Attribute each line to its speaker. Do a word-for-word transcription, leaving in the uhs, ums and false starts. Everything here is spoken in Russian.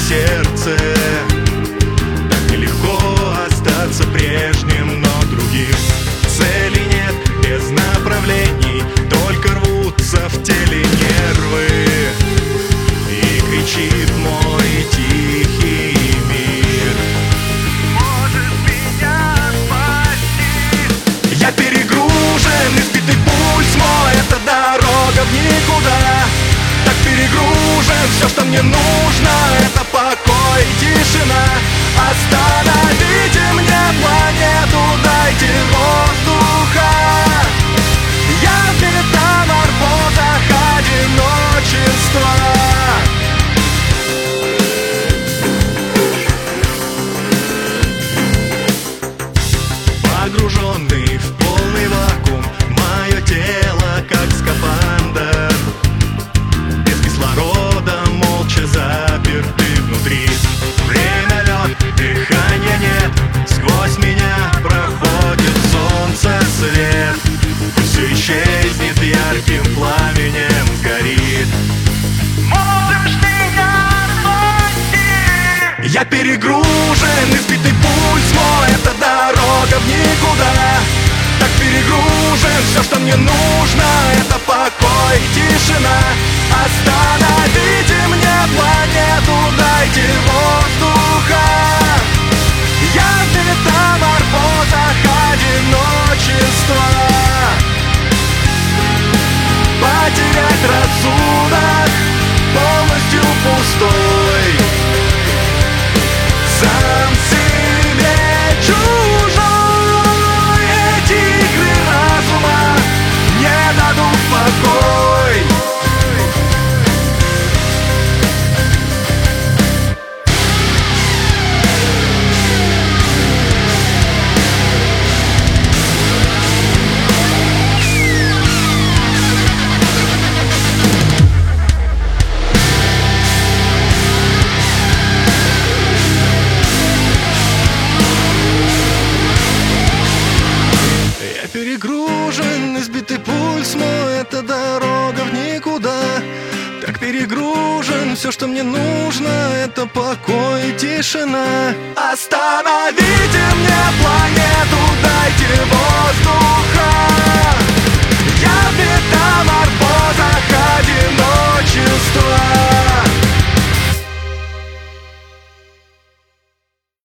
Speaker 1: сердце. Так нелегко остаться прежним, но другим. Цели нет без направлений, только рвутся в теле нервы. И кричит мой тихий мир: может меня спасти? Я перегружен, избитый пульс мой, это дорога в никуда. Так перегружен, все, что мне нужно, это покой и тишина. Остановите мне планету, дайте воздуха. Я в метаморфозах одиночества. Погруженный в полный вакуум, мое тело как скафандр. Без кислорода, молча заперты внутри. Время лед, дыхания нет, сквозь меня проходит солнце свет. Все исчезнет, ярким пламенем сгорит. Можешь меня спасти? Я перегружен, избитый пульс мой, это дорога в никуда. Так перегружен, все, что мне нужно, это покой и тишина. Остановите мне планету, дайте воздуха. Я в метаморфозах одиночества. Потерять рассудок, полностью пустой. Сам себе чужой. Эти игры разума не дадут покой. Перегружен, избитый пульс мой, это дорога в никуда. Так перегружен, все, что мне нужно, это покой и тишина. Остановите мне планету, дайте воздуха. Я в метаморфозах одиночества.